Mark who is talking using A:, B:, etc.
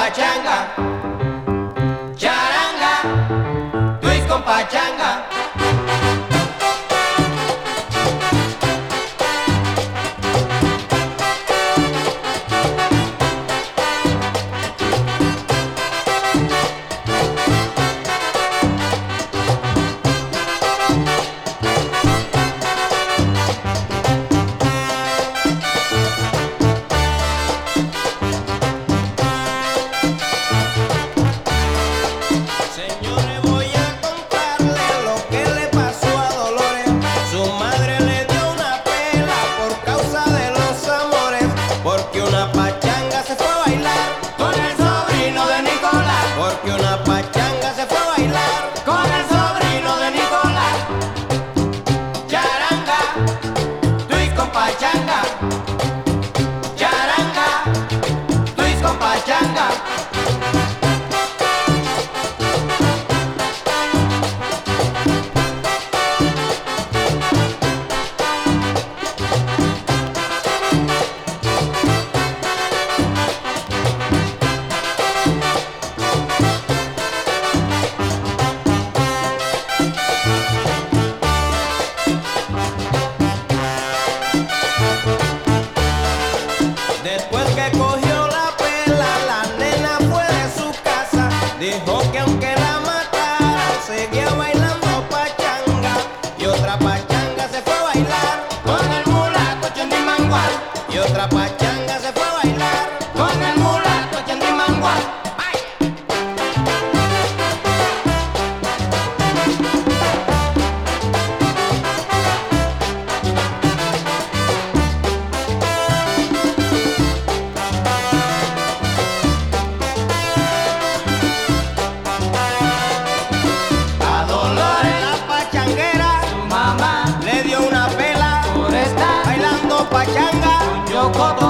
A: pachanga, charanga, twist con pachanga.
B: Después que cogió la pela, la nena fue de su casa. Dijo que aunque la mataran, seguía bailando pachanga. Y otra pachanga se fue a bailar
A: Con el mulato Chandimangual.
B: y otra pachanga se fue a bailar.
A: Con el mulato Chandimangual. A Dolores,
B: La pachanguera
A: su mamá,
B: le dio una pela
A: por estar
B: bailando pachanga.
A: con Yocoto.